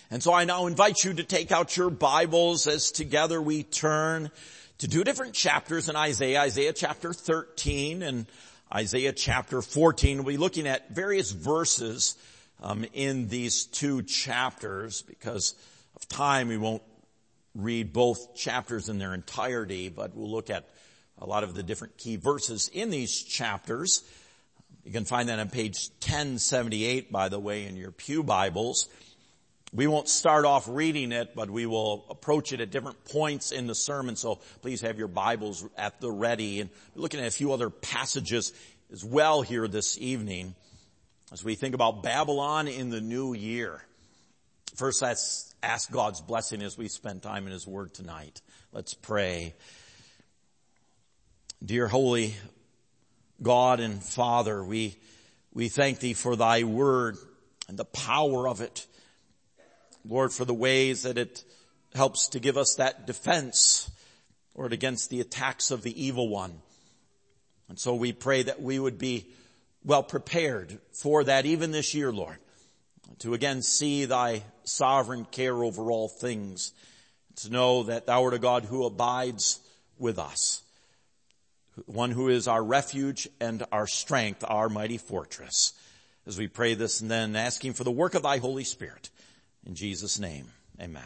And so I now invite you to take out your Bibles as together we turn to two different chapters in Isaiah, Isaiah chapter 13 and Isaiah chapter 14. We'll be looking at various verses in these two chapters. Because of time, we won't read both chapters in their entirety, but we'll look at a lot of the different key verses in these chapters. You can find that on page 1078, by the way, in your pew Bibles. We won't start off reading it, but we will approach it at different points in the sermon, so please have your Bibles at the ready. And we're looking at a few other passages as well here this evening as we think about Babylon in the new year. First, let's ask God's blessing as we spend time in His Word tonight. Let's pray. Dear Holy God and Father, we thank Thee for Thy Word and the power of it. Lord, for the ways that it helps to give us that defense, Lord, against the attacks of the evil one. And so we pray that we would be well prepared for that even this year, Lord, to again see Thy sovereign care over all things, to know that Thou art a God who abides with us, one who is our refuge and our strength, our mighty fortress. As we pray this and then asking for the work of Thy Holy Spirit. In Jesus' name, amen.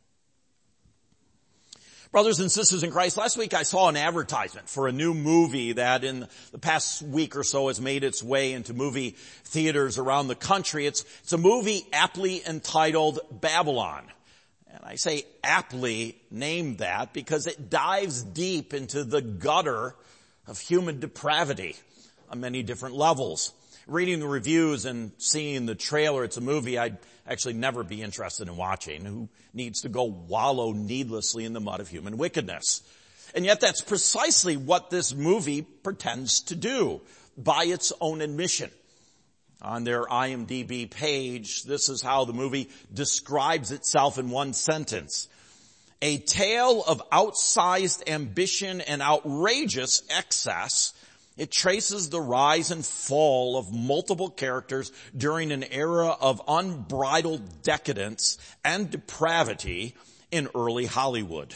Brothers and sisters in Christ, last week I saw an advertisement for a new movie that in the past week or so has made its way into movie theaters around the country. It's a movie aptly entitled Babylon. And I say aptly named that because it dives deep into the gutter of human depravity on many different levels. Reading the reviews and seeing the trailer, it's a movie I'd actually never be interested in watching. Who needs to go wallow needlessly in the mud of human wickedness? And yet that's precisely what this movie pretends to do by its own admission. On their IMDb page, this is how the movie describes itself in one sentence. A tale of outsized ambition and outrageous excess. It traces the rise and fall of multiple characters during an era of unbridled decadence and depravity in early Hollywood.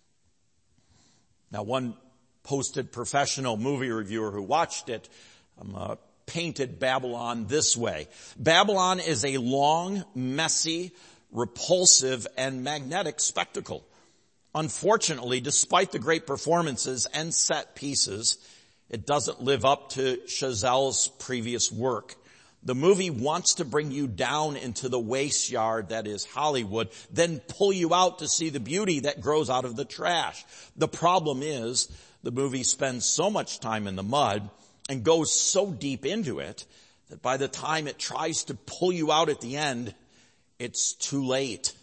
Now, one posted professional movie reviewer who watched it painted Babylon this way. Babylon is a long, messy, repulsive, and magnetic spectacle. Unfortunately, despite the great performances and set pieces, it doesn't live up to Chazelle's previous work. The movie wants to bring you down into the waste yard that is Hollywood, then pull you out to see the beauty that grows out of the trash. The problem is the movie spends so much time in the mud and goes so deep into it that by the time it tries to pull you out at the end, it's too late.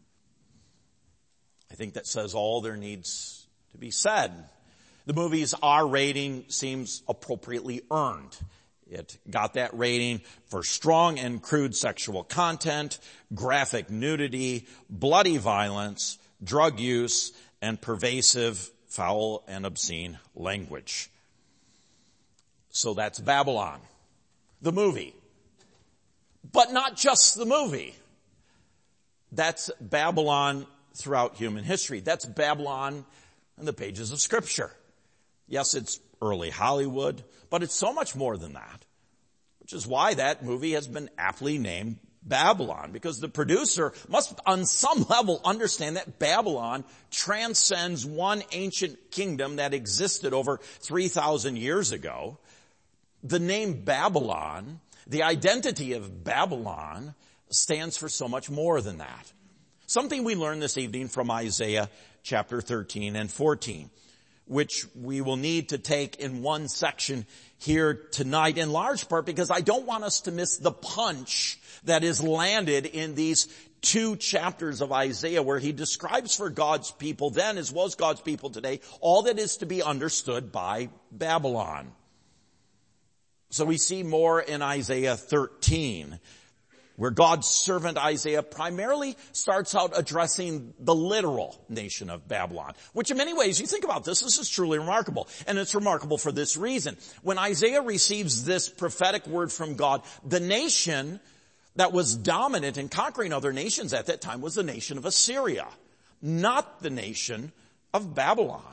I think that says all there needs to be said. The movie's R rating seems appropriately earned. It got that rating for strong and crude sexual content, graphic nudity, bloody violence, drug use, and pervasive, foul, and obscene language. So that's Babylon, the movie. But not just the movie. That's Babylon throughout human history. That's Babylon in the pages of Scripture. Yes, it's early Hollywood, but it's so much more than that, which is why that movie has been aptly named Babylon, because the producer must on some level understand that Babylon transcends one ancient kingdom that existed over 3,000 years ago. The name Babylon, the identity of Babylon, stands for so much more than that. Something we learned this evening from Isaiah chapter 13 and 14. Which we will need to take in one section here tonight, in large part because I don't want us to miss the punch that is landed in these two chapters of Isaiah where he describes for God's people then as well as God's people today all that is to be understood by Babylon. So we see more in Isaiah 13. Where God's servant Isaiah primarily starts out addressing the literal nation of Babylon, which in many ways, you think about this is truly remarkable. And it's remarkable for this reason. When Isaiah receives this prophetic word from God, the nation that was dominant in conquering other nations at that time was the nation of Assyria, not the nation of Babylon.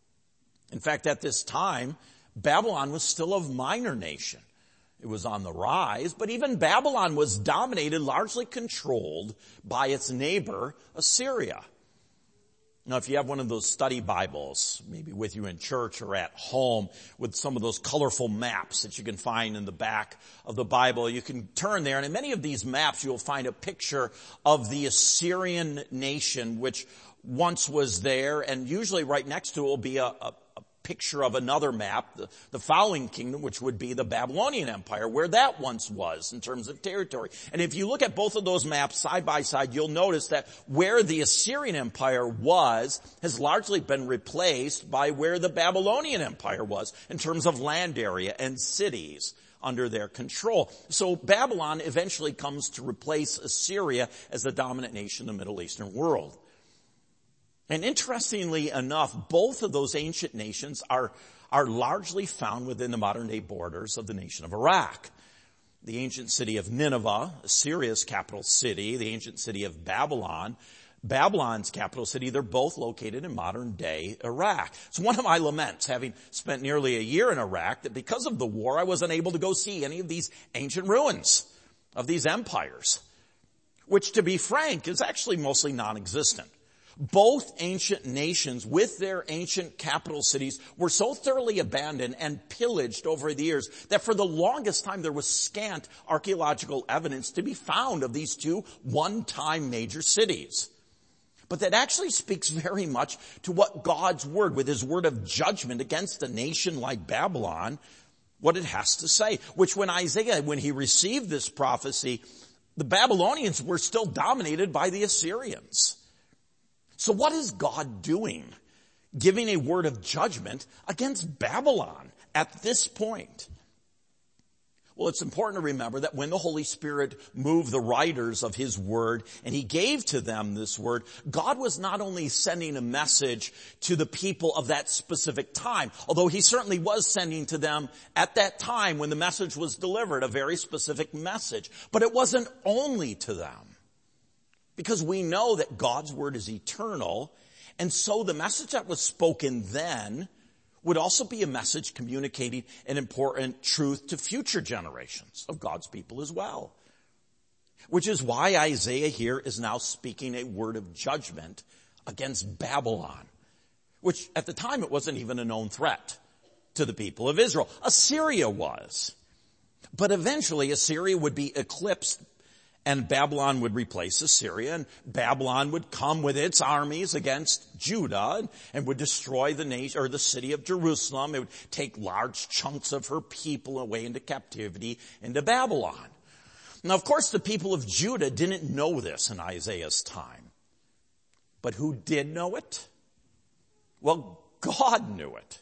In fact, at this time, Babylon was still a minor nation. It was on the rise, but even Babylon was dominated, largely controlled by its neighbor, Assyria. Now, if you have one of those study Bibles, maybe with you in church or at home, with some of those colorful maps that you can find in the back of the Bible, you can turn there, and in many of these maps you'll find a picture of the Assyrian nation, which once was there, and usually right next to it will be a picture of another map, the following kingdom, which would be the Babylonian Empire, where that once was in terms of territory. And if you look at both of those maps side by side, you'll notice that where the Assyrian Empire was has largely been replaced by where the Babylonian Empire was in terms of land area and cities under their control. So Babylon eventually comes to replace Assyria as the dominant nation in the Middle Eastern world. And interestingly enough, both of those ancient nations are largely found within the modern-day borders of the nation of Iraq. The ancient city of Nineveh, Assyria's capital city, the ancient city of Babylon, Babylon's capital city, they're both located in modern-day Iraq. It's one of my laments, having spent nearly a year in Iraq, that because of the war, I wasn't able to go see any of these ancient ruins of these empires, which, to be frank, is actually mostly non-existent. Both ancient nations with their ancient capital cities were so thoroughly abandoned and pillaged over the years that for the longest time there was scant archaeological evidence to be found of these two one-time major cities. But that actually speaks very much to what God's word, with his word of judgment against a nation like Babylon, what it has to say. Which when Isaiah, when he received this prophecy, the Babylonians were still dominated by the Assyrians. So what is God doing? Giving a word of judgment against Babylon at this point. Well, it's important to remember that when the Holy Spirit moved the writers of his word and he gave to them this word, God was not only sending a message to the people of that specific time, although he certainly was sending to them at that time when the message was delivered, a very specific message, but it wasn't only to them. Because we know that God's word is eternal, and so the message that was spoken then would also be a message communicating an important truth to future generations of God's people as well. Which is why Isaiah here is now speaking a word of judgment against Babylon, which at the time it wasn't even a known threat to the people of Israel. Assyria was. But eventually Assyria would be eclipsed and Babylon would replace Assyria, and Babylon would come with its armies against Judah and would destroy the nation, or the city of Jerusalem. It would take large chunks of her people away into captivity into Babylon. Now, of course, the people of Judah didn't know this in Isaiah's time. But who did know it? Well, God knew it.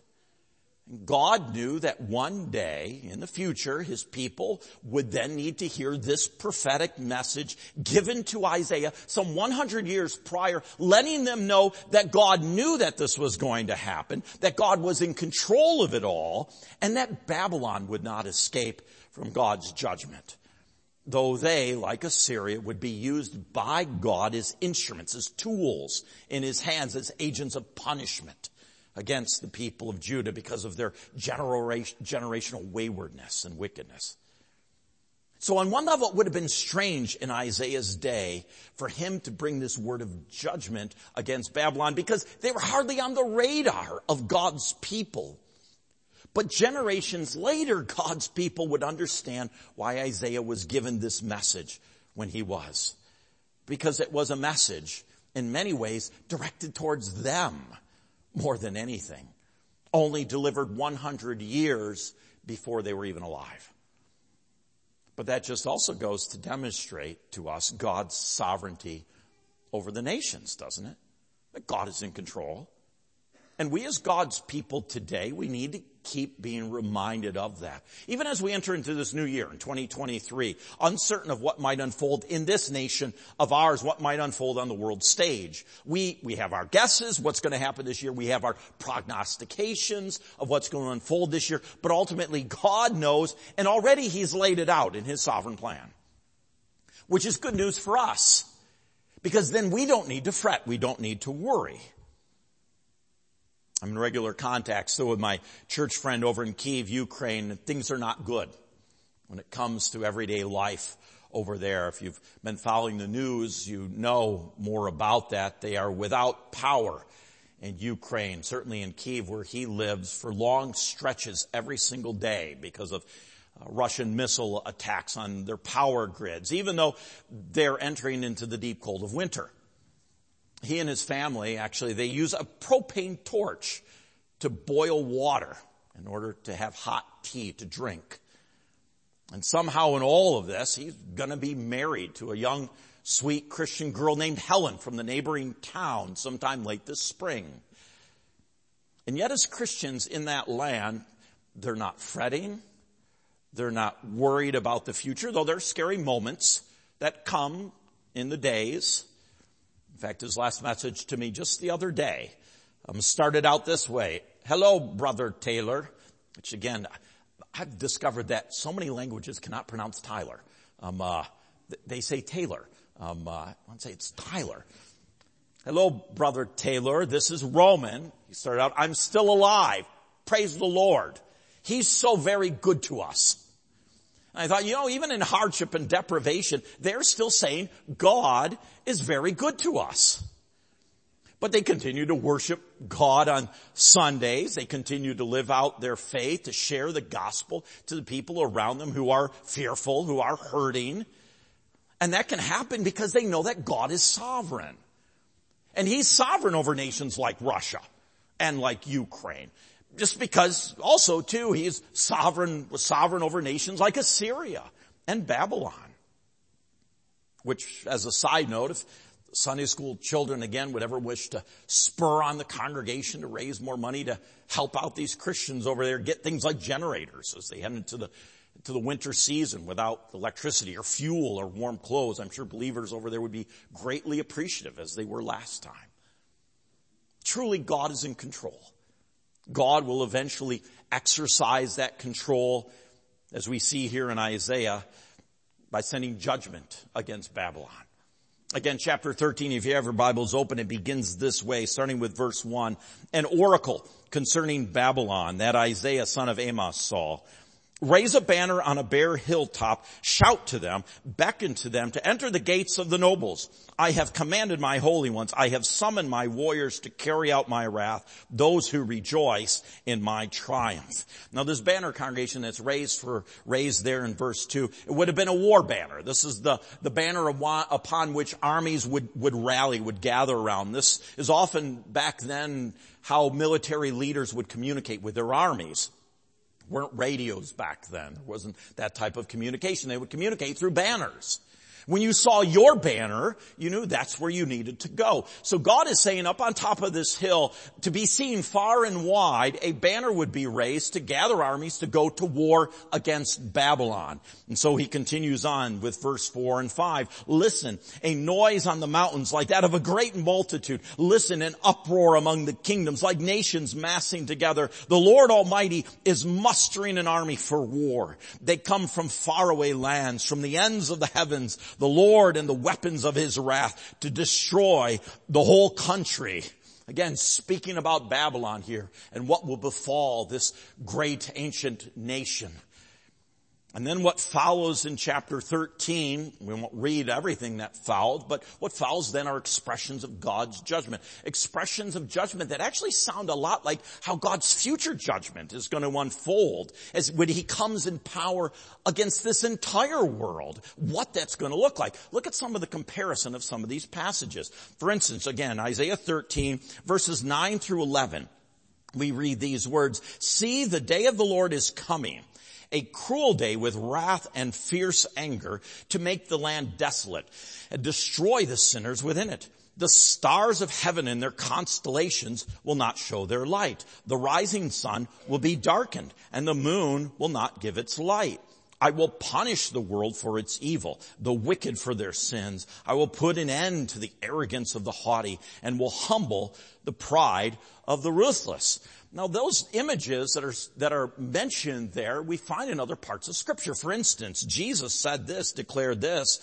God knew that one day in the future, his people would then need to hear this prophetic message given to Isaiah some 100 years prior, letting them know that God knew that this was going to happen, that God was in control of it all, and that Babylon would not escape from God's judgment. Though they, like Assyria, would be used by God as instruments, as tools in his hands, as agents of punishment against the people of Judah because of their generational waywardness and wickedness. So on one level, it would have been strange in Isaiah's day for him to bring this word of judgment against Babylon because they were hardly on the radar of God's people. But generations later, God's people would understand why Isaiah was given this message when he was. Because it was a message, in many ways, directed towards them more than anything, only delivered 100 years before they were even alive. But that just also goes to demonstrate to us God's sovereignty over the nations, doesn't it? That God is in control. And we as God's people today, we need to keep being reminded of that. Even as we enter into this new year in 2023, uncertain of what might unfold in this nation of ours, what might unfold on the world stage. We have our guesses, what's going to happen this year. We have our prognostications of what's going to unfold this year. But ultimately, God knows, and already he's laid it out in his sovereign plan. which is good news for us, because then we don't need to fret. We don't need to worry. I'm in regular contact still with my church friend over in Kyiv, Ukraine, and things are not good when it comes to everyday life over there. If you've been following the news, you know more about that. They are without power in Ukraine, certainly in Kyiv where he lives, for long stretches every single day because of Russian missile attacks on their power grids, even though they're entering into the deep cold of winter. He and his family, actually, they use a propane torch to boil water in order to have hot tea to drink. And somehow in all of this, he's going to be married to a young, sweet Christian girl named Helen from the neighboring town sometime late this spring. And yet as Christians in that land, they're not fretting. They're not worried about the future, though there are scary moments that come in the days. In fact, his last message to me just the other day started out this way. Hello, Brother Taylor, which again, I've discovered that so many languages cannot pronounce Tyler. They say Taylor. I want to say it's Tyler. Hello, Brother Taylor. This is Roman. He started out, I'm still alive. Praise the Lord. He's so very good to us. And I thought, even in hardship and deprivation, they're still saying God is very good to us. But they continue to worship God on Sundays. They continue to live out their faith, to share the gospel to the people around them who are fearful, who are hurting. And that can happen because they know that God is sovereign. And He's sovereign over nations like Russia and like Ukraine. Just because also too, He is sovereign over nations like Assyria and Babylon. Which, as a side note, if Sunday school children again would ever wish to spur on the congregation to raise more money to help out these Christians over there, get things like generators as they head into the winter season without electricity or fuel or warm clothes, I'm sure believers over there would be greatly appreciative as they were last time. Truly, God is in control. God will eventually exercise that control, as we see here in Isaiah, by sending judgment against Babylon. Again, chapter 13, if you have your Bibles open, it begins this way, starting with verse 1. An oracle concerning Babylon that Isaiah, son of Amos, saw. Raise a banner on a bare hilltop, shout to them, beckon to them to enter the gates of the nobles. I have commanded my holy ones. I have summoned my warriors to carry out my wrath, those who rejoice in my triumph. Now this banner, congregation, that's raised there in verse 2, it would have been a war banner. This is the banner upon which armies would rally, would gather around. This is often back then how military leaders would communicate with their armies. Weren't radios back then. There wasn't that type of communication. They would communicate through banners. When you saw your banner, you knew that's where you needed to go. So God is saying up on top of this hill, to be seen far and wide, a banner would be raised to gather armies to go to war against Babylon. And so he continues on with verse 4 and 5. Listen, a noise on the mountains like that of a great multitude. Listen, an uproar among the kingdoms like nations massing together. The Lord Almighty is mustering an army for war. They come from faraway lands, from the ends of the heavens. The Lord and the weapons of His wrath to destroy the whole country. Again, speaking about Babylon here and what will befall this great ancient nation. And then what follows in chapter 13, we won't read everything that followed, but what follows then are expressions of God's judgment. Expressions of judgment that actually sound a lot like how God's future judgment is going to unfold as when He comes in power against this entire world. What that's going to look like. Look at some of the comparison of some of these passages. For instance, again, Isaiah 13, verses 9 through 11. We read these words, "See, the day of the Lord is coming. A cruel day with wrath and fierce anger to make the land desolate and destroy the sinners within it. The stars of heaven and their constellations will not show their light. The rising sun will be darkened and the moon will not give its light. I will punish the world for its evil, the wicked for their sins. I will put an end to the arrogance of the haughty and will humble the pride of the ruthless." Now those images that are mentioned there, we find in other parts of Scripture. For instance, Jesus said this, declared this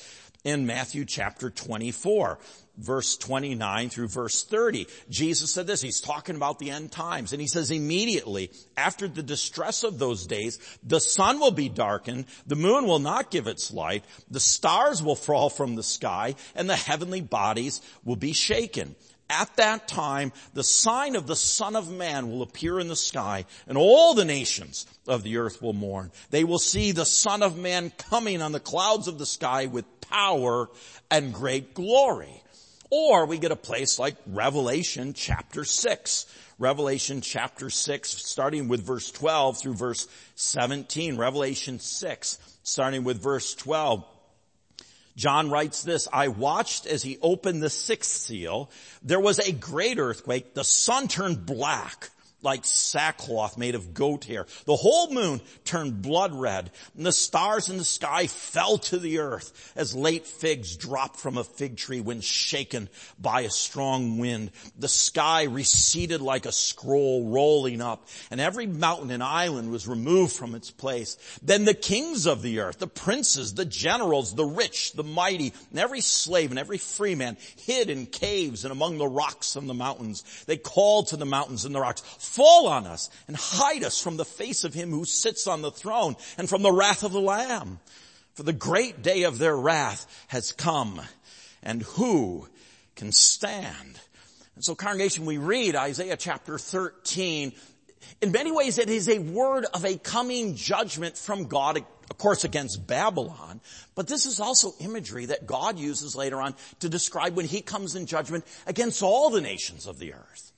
in Matthew chapter 24, verse 29 through verse 30. Jesus said this, he's talking about the end times, and he says, immediately after the distress of those days, the sun will be darkened, the moon will not give its light, the stars will fall from the sky, and the heavenly bodies will be shaken. At that time, the sign of the Son of Man will appear in the sky, and all the nations of the earth will mourn. They will see the Son of Man coming on the clouds of the sky with power and great glory. Or we get a place like Revelation chapter 6. Revelation chapter 6, starting with verse 12 through verse 17. Revelation 6, starting with verse 12. John writes this, I watched as he opened the sixth seal. There was a great earthquake. The sun turned black like sackcloth made of goat hair. The whole moon turned blood red, and the stars in the sky fell to the earth as late figs drop from a fig tree when shaken by a strong wind. The sky receded like a scroll rolling up, and every mountain and island was removed from its place. Then the kings of the earth, the princes, the generals, the rich, the mighty, and every slave and every free man hid in caves and among the rocks and the mountains. They called to the mountains and the rocks, fall on us and hide us from the face of him who sits on the throne and from the wrath of the Lamb. For the great day of their wrath has come, and who can stand? And so, congregation, we read Isaiah chapter 13. In many ways, it is a word of a coming judgment from God, of course, against Babylon. But this is also imagery that God uses later on to describe when he comes in judgment against all the nations of the earth.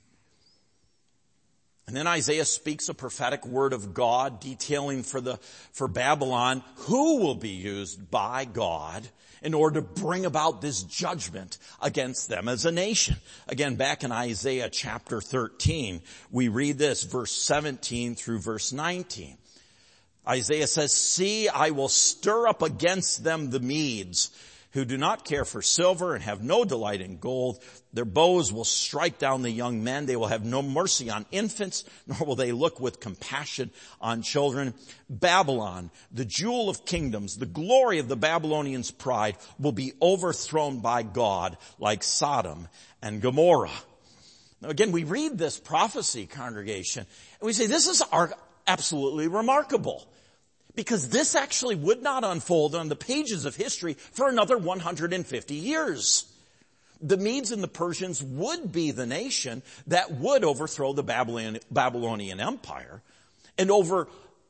And then Isaiah speaks a prophetic word of God detailing for Babylon who will be used by God in order to bring about this judgment against them as a nation. Again, back in Isaiah chapter 13, we read this, verse 17 through verse 19. Isaiah says, see, I will stir up against them the Medes, who do not care for silver and have no delight in gold. Their bows will strike down the young men. They will have no mercy on infants, nor will they look with compassion on children. Babylon, the jewel of kingdoms, the glory of the Babylonians' pride, will be overthrown by God like Sodom and Gomorrah. Now again, we read this prophecy, congregation, and we say this is absolutely remarkable. Because this actually would not unfold on the pages of history for another 150 years. The Medes and the Persians would be the nation that would overthrow the Babylonian Empire. And over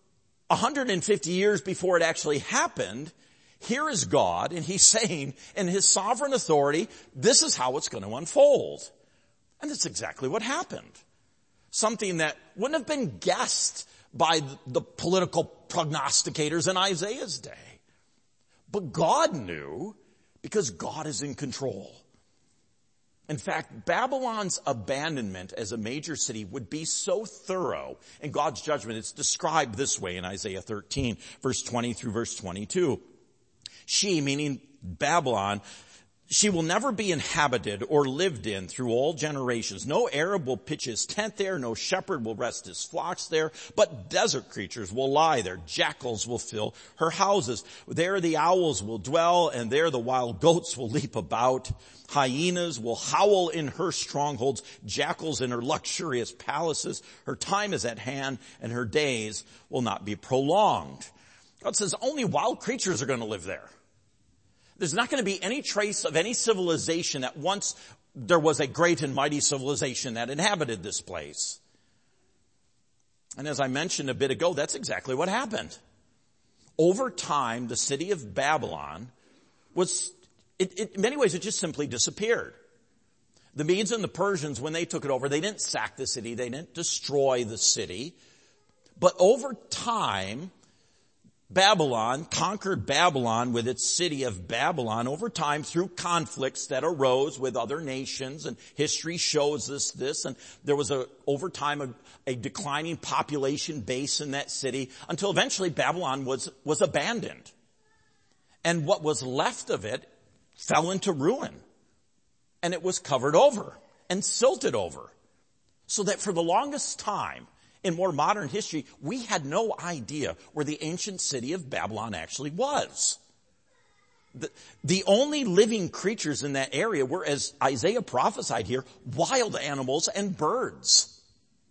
150 years before it actually happened, here is God, and he's saying in his sovereign authority, this is how it's going to unfold. And that's exactly what happened. Something that wouldn't have been guessed by the political prognosticators in Isaiah's day. But God knew, because God is in control. In fact, Babylon's abandonment as a major city would be so thorough in God's judgment. It's described this way in Isaiah 13, verse 20 through verse 22. She, meaning Babylon, she will never be inhabited or lived in through all generations. No Arab will pitch his tent there. No shepherd will rest his flocks there. But desert creatures will lie there. Jackals will fill her houses. There the owls will dwell, and there the wild goats will leap about. Hyenas will howl in her strongholds. Jackals in her luxurious palaces. Her time is at hand, and her days will not be prolonged. God says only wild creatures are going to live there. There's not going to be any trace of any civilization that once there was a great and mighty civilization that inhabited this place. And as I mentioned a bit ago, that's exactly what happened. Over time, the city of Babylon in many ways, it just simply disappeared. The Medes and the Persians, when they took it over, they didn't sack the city. They didn't destroy the city. But over time, Babylon conquered Babylon with its city of Babylon over time through conflicts that arose with other nations, and history shows us this. And there was over time a declining population base in that city until eventually Babylon was abandoned. And what was left of it fell into ruin, and it was covered over and silted over, so that for the longest time in more modern history, we had no idea where the ancient city of Babylon actually was. The only living creatures in that area were, as Isaiah prophesied here, wild animals and birds.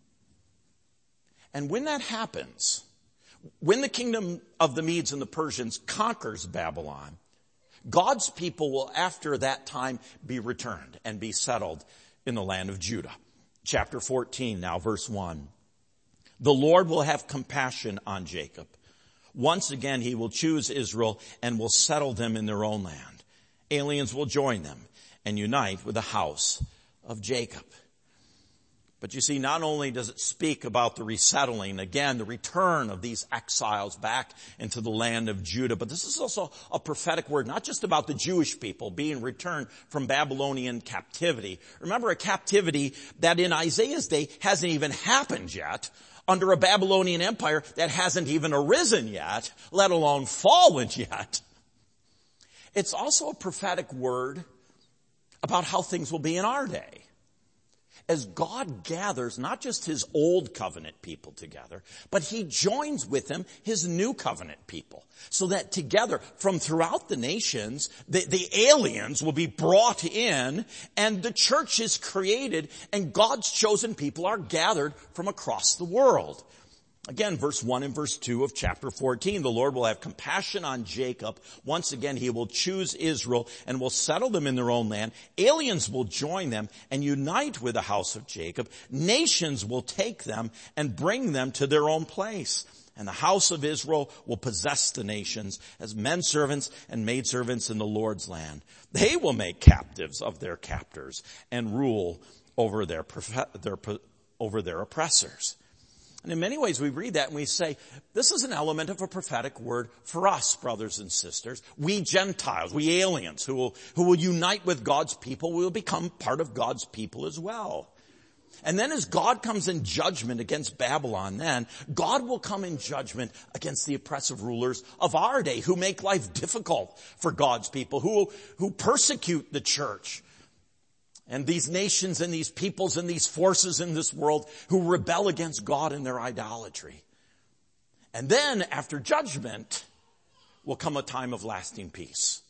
And when that happens, when the kingdom of the Medes and the Persians conquers Babylon, God's people will after that time be returned and be settled in the land of Judah. Chapter 14 now, verse 1. The Lord will have compassion on Jacob. Once again, he will choose Israel and will settle them in their own land. Aliens will join them and unite with the house of Jacob. But you see, not only does it speak about the resettling, again, the return of these exiles back into the land of Judah, but this is also a prophetic word, not just about the Jewish people being returned from Babylonian captivity. Remember, a captivity that in Isaiah's day hasn't even happened yet, under a Babylonian empire that hasn't even arisen yet, let alone fallen yet. It's also a prophetic word about how things will be in our day. As God gathers not just his old covenant people together, but he joins with them his new covenant people. So that together from throughout the nations, the aliens will be brought in and the church is created and God's chosen people are gathered from across the world. Again, verse 1 and verse 2 of chapter 14, the Lord will have compassion on Jacob. Once again, he will choose Israel and will settle them in their own land. Aliens will join them and unite with the house of Jacob. Nations will take them and bring them to their own place. And the house of Israel will possess the nations as men servants and maidservants in the Lord's land. They will make captives of their captors and rule over their oppressors. And in many ways we read that and we say, this is an element of a prophetic word for us, brothers and sisters. We Gentiles, we aliens who will unite with God's people, we will become part of God's people as well. And then as God comes in judgment against Babylon, then God will come in judgment against the oppressive rulers of our day who make life difficult for God's people, who persecute the church. And these nations and these peoples and these forces in this world who rebel against God in their idolatry. And then after judgment will come a time of lasting peace.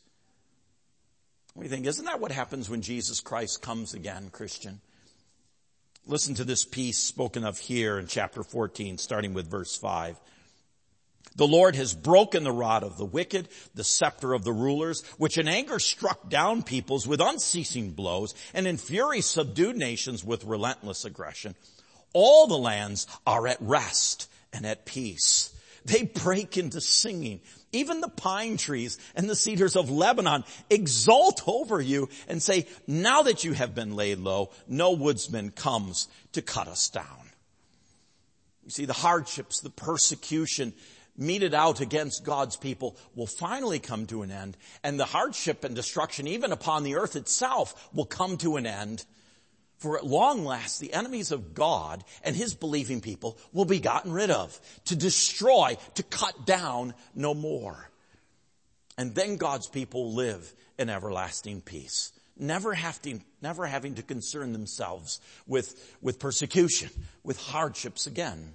We think, isn't that what happens when Jesus Christ comes again, Christian? Listen to this peace spoken of here in chapter 14, starting with verse 5. The Lord has broken the rod of the wicked, the scepter of the rulers, which in anger struck down peoples with unceasing blows, and in fury subdued nations with relentless aggression. All the lands are at rest and at peace. They break into singing. Even the pine trees and the cedars of Lebanon exult over you and say, now that you have been laid low, no woodsman comes to cut us down. You see, the hardships, the persecution meted out against God's people will finally come to an end, and the hardship and destruction even upon the earth itself will come to an end. For at long last, the enemies of God and his believing people will be gotten rid of, to destroy, to cut down no more. And then God's people live in everlasting peace, never having to concern themselves with persecution, with hardships again.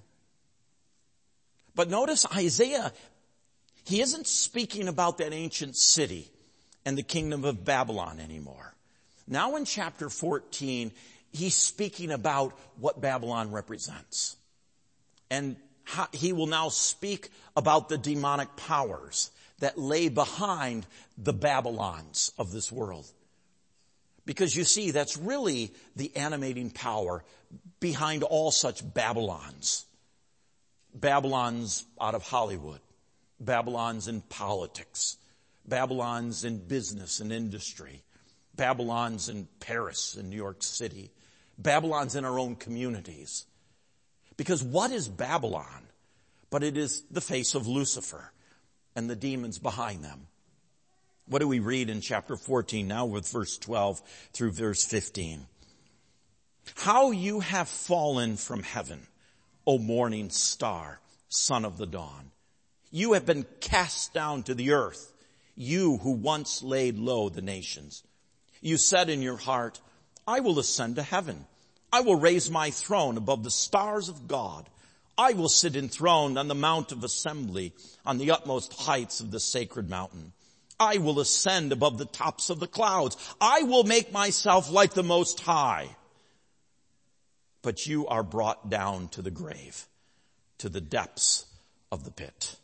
But notice Isaiah, he isn't speaking about that ancient city and the kingdom of Babylon anymore. Now in chapter 14, he's speaking about what Babylon represents. And he will now speak about the demonic powers that lay behind the Babylons of this world. Because you see, that's really the animating power behind all such Babylons. Babylon's out of Hollywood, Babylon's in politics, Babylon's in business and industry, Babylon's in Paris and New York City, Babylon's in our own communities. Because what is Babylon? But it is the face of Lucifer and the demons behind them. What do we read in chapter 14 now with verse 12 through verse 15? How you have fallen from heaven, O morning star, son of the dawn. You have been cast down to the earth, you who once laid low the nations. You said in your heart, I will ascend to heaven. I will raise my throne above the stars of God. I will sit enthroned on the mount of assembly, on the utmost heights of the sacred mountain. I will ascend above the tops of the clouds. I will make myself like the Most High. But you are brought down to the grave, to the depths of the pit.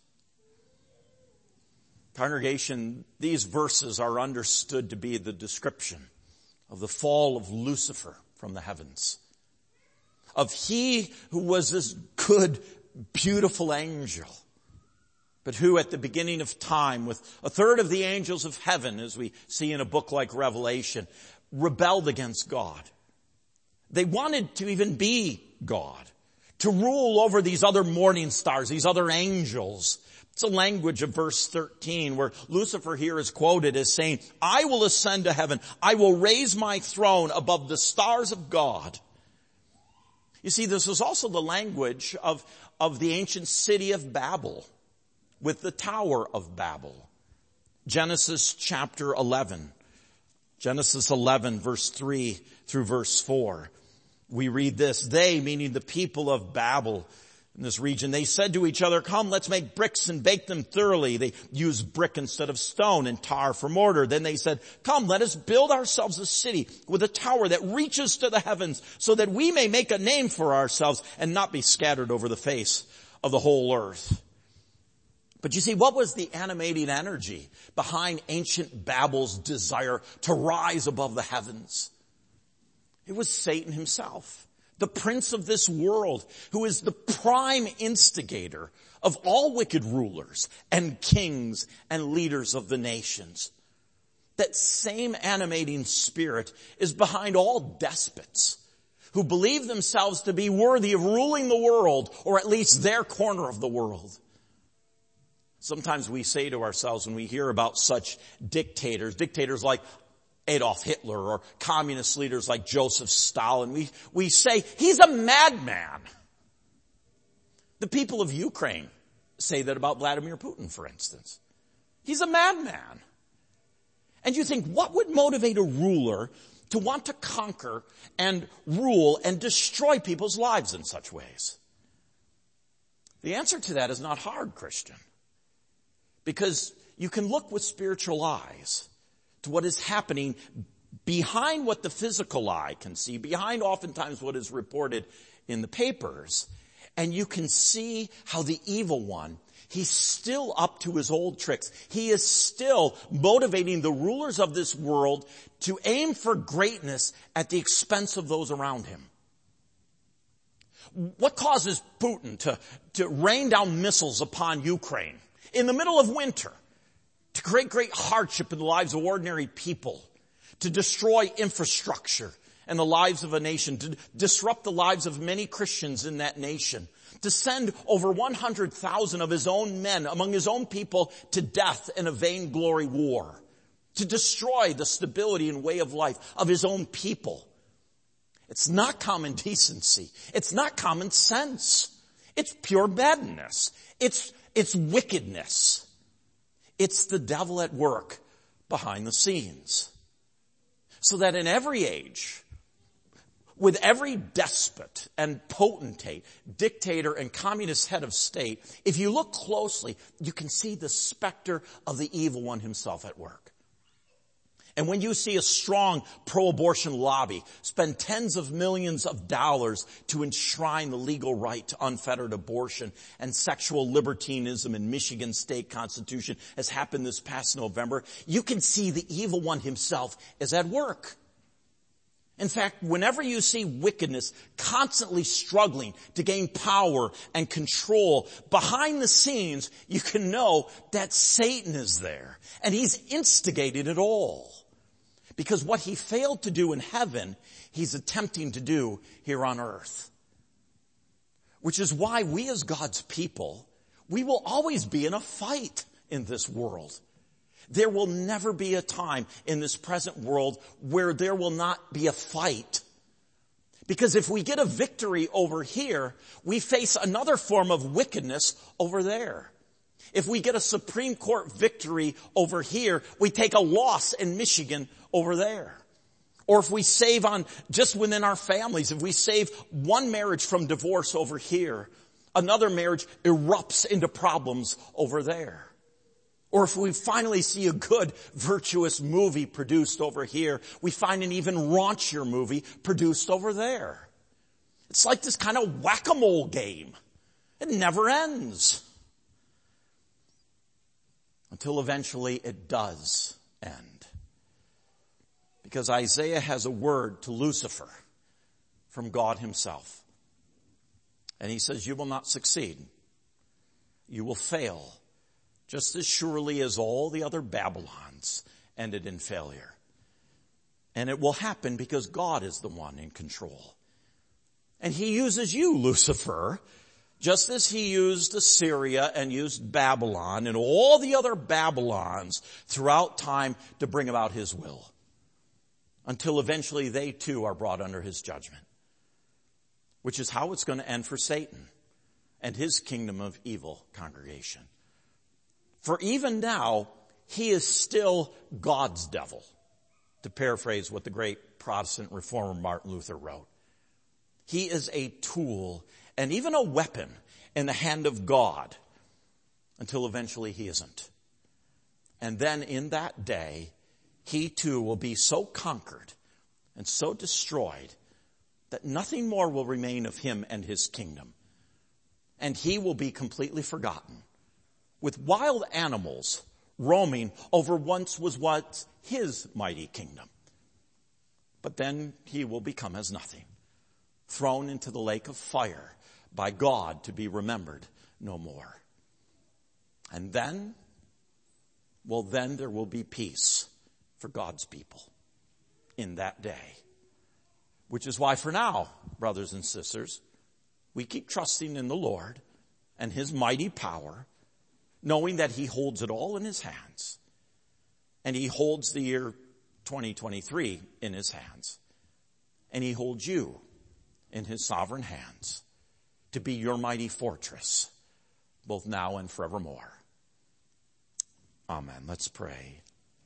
Congregation, these verses are understood to be the description of the fall of Lucifer from the heavens, of he who was this good, beautiful angel, but who at the beginning of time, with a third of the angels of heaven, as we see in a book like Revelation, rebelled against God. They wanted to even be God, to rule over these other morning stars, these other angels. It's the language of verse 13 where Lucifer here is quoted as saying, I will ascend to heaven. I will raise my throne above the stars of God. You see, this is also the language of the ancient city of Babel with the Tower of Babel. Genesis chapter 11. Genesis 11 verse 3 through verse 4. We read this, they, meaning the people of Babel in this region, they said to each other, come, let's make bricks and bake them thoroughly. They used brick instead of stone and tar for mortar. Then they said, come, let us build ourselves a city with a tower that reaches to the heavens so that we may make a name for ourselves and not be scattered over the face of the whole earth. But you see, what was the animating energy behind ancient Babel's desire to rise above the heavens? It was Satan himself, the prince of this world, who is the prime instigator of all wicked rulers and kings and leaders of the nations. That same animating spirit is behind all despots who believe themselves to be worthy of ruling the world, or at least their corner of the world. Sometimes we say to ourselves when we hear about such dictators like Adolf Hitler or communist leaders like Joseph Stalin, we say, he's a madman. The people of Ukraine say that about Vladimir Putin, for instance. He's a madman. And you think, what would motivate a ruler to want to conquer and rule and destroy people's lives in such ways? The answer to that is not hard, Christian. Because you can look with spiritual eyes to what is happening behind what the physical eye can see, behind oftentimes what is reported in the papers. And you can see how the evil one, he's still up to his old tricks. He is still motivating the rulers of this world to aim for greatness at the expense of those around him. What causes Putin to rain down missiles upon Ukraine in the middle of winter, to create great hardship in the lives of ordinary people, to destroy infrastructure and the lives of a nation, to disrupt the lives of many Christians in that nation, to send over 100,000 of his own men among his own people to death in a vainglory war, to destroy the stability and way of life of his own people? It's not common decency. It's not common sense. It's pure madness. It's wickedness. It's the devil at work behind the scenes. So that in every age, with every despot and potentate, dictator and communist head of state, if you look closely, you can see the specter of the evil one himself at work. And when you see a strong pro-abortion lobby spend tens of millions of dollars to enshrine the legal right to unfettered abortion and sexual libertinism in Michigan state constitution, as happened this past November, you can see the evil one himself is at work. In fact, whenever you see wickedness constantly struggling to gain power and control behind the scenes, you can know that Satan is there and he's instigated it all. Because what he failed to do in heaven, he's attempting to do here on earth. Which is why we as God's people, we will always be in a fight in this world. There will never be a time in this present world where there will not be a fight. Because if we get a victory over here, we face another form of wickedness over there. If we get a Supreme Court victory over here, we take a loss in Michigan over there. Or if we save on just within our families, if we save one marriage from divorce over here, another marriage erupts into problems over there. Or if we finally see a good, virtuous movie produced over here, we find an even raunchier movie produced over there. It's like this kind of whack-a-mole game. It never ends. Until eventually it does end. Because Isaiah has a word to Lucifer from God himself. And he says, you will not succeed. You will fail. Just as surely as all the other Babylons ended in failure. And it will happen because God is the one in control. And he uses you, Lucifer, just as he used Assyria and used Babylon and all the other Babylons throughout time to bring about his will. Until eventually they too are brought under his judgment. Which is how it's going to end for Satan and his kingdom of evil congregation. For even now, he is still God's devil, to paraphrase what the great Protestant reformer Martin Luther wrote. He is a tool and even a weapon in the hand of God until eventually he isn't. And then in that day, he too will be so conquered and so destroyed that nothing more will remain of him and his kingdom. And he will be completely forgotten, with wild animals roaming over once his mighty kingdom. But then he will become as nothing, thrown into the lake of fire by God to be remembered no more. And then there will be peace for God's people in that day. Which is why for now, brothers and sisters, we keep trusting in the Lord and his mighty power, knowing that he holds it all in his hands. And he holds the year 2023 in his hands. And he holds you in his sovereign hands to be your mighty fortress, both now and forevermore. Amen. Let's pray.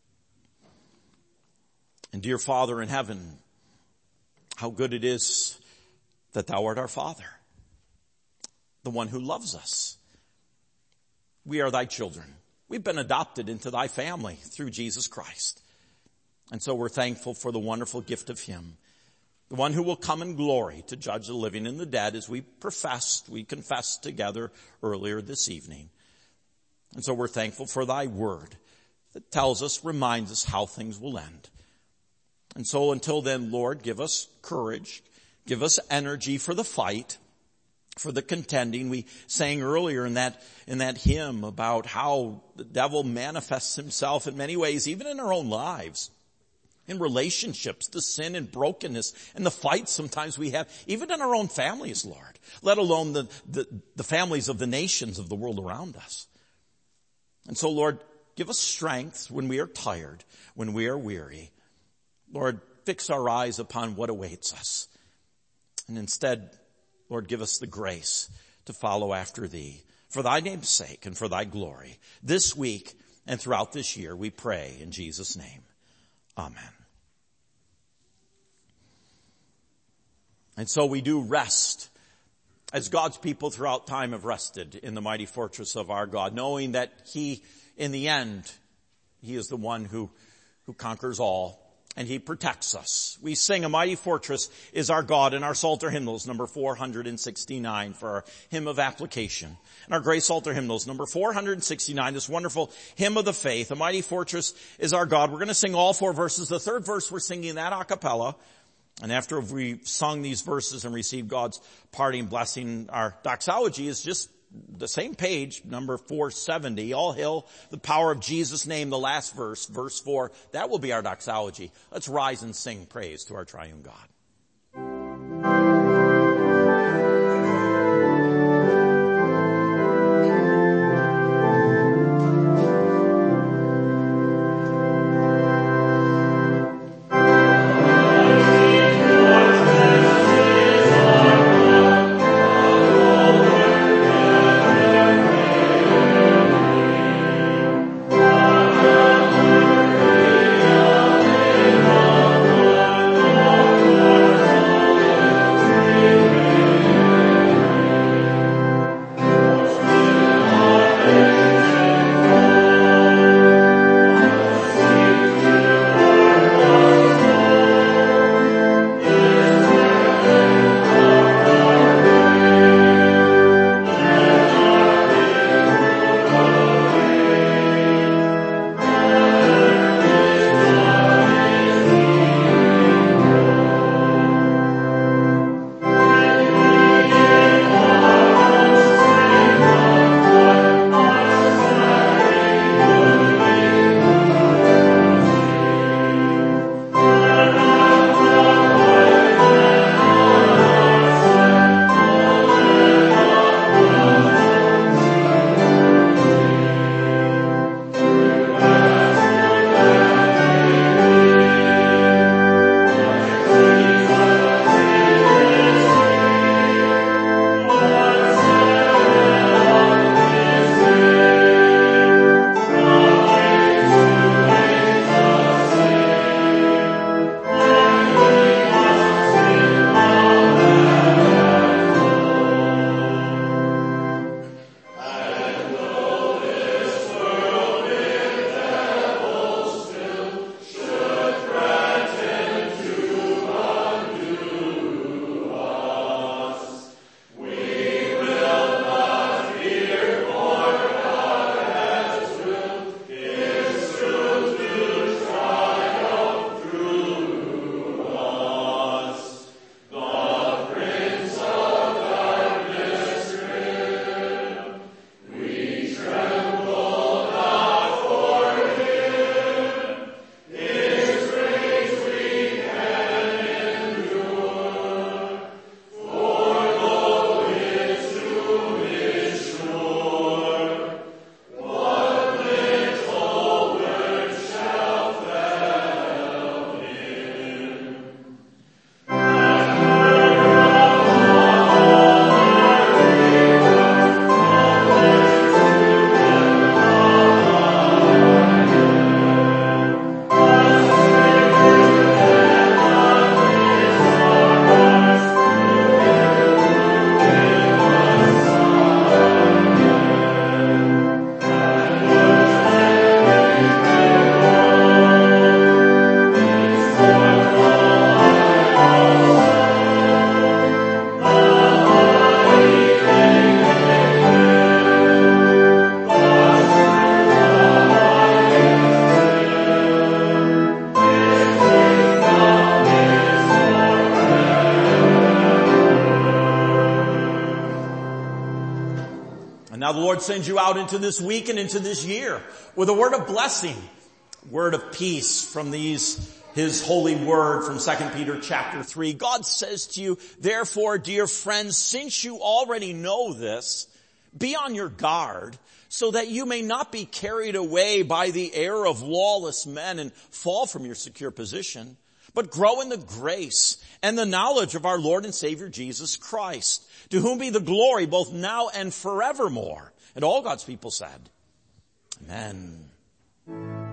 And dear Father in heaven, how good it is that thou art our Father, the one who loves us. We are thy children. We've been adopted into thy family through Jesus Christ. And so we're thankful for the wonderful gift of him, the one who will come in glory to judge the living and the dead, as we confessed together earlier this evening. And so we're thankful for thy word that tells us, reminds us how things will end. And so until then, Lord, give us courage, give us energy for the fight, for the contending. We sang earlier in that hymn about how the devil manifests himself in many ways, even in our own lives, in relationships, the sin and brokenness and the fights sometimes we have, even in our own families, Lord, let alone the families of the nations of the world around us. And so, Lord, give us strength when we are tired, when we are weary. Lord, fix our eyes upon what awaits us. And instead, Lord, give us the grace to follow after thee. For thy name's sake and for thy glory, this week and throughout this year, we pray in Jesus' name. Amen. And so we do rest, as God's people throughout time have rested in the mighty fortress of our God, knowing that he, in the end, he is the one who conquers all. And he protects us. We sing, A Mighty Fortress is Our God, in our Psalter hymnals, number 469, for our hymn of application. And our Grace Psalter hymnals, number 469, this wonderful hymn of the faith, A Mighty Fortress is Our God. We're going to sing all four verses. The third verse, we're singing that a cappella. And after we've sung these verses and received God's parting blessing, our doxology is just the same page, number 470, all hail the power of Jesus' name, the last verse, verse 4. That will be our doxology. Let's rise and sing praise to our triune God. Now the Lord sends you out into this week and into this year with a word of blessing, word of peace from His holy word from 2 Peter chapter 3. God says to you, therefore, dear friends, since you already know this, be on your guard so that you may not be carried away by the error of lawless men and fall from your secure position, but grow in the grace and the knowledge of our Lord and Savior Jesus Christ, to whom be the glory both now and forevermore. And all God's people said, Amen.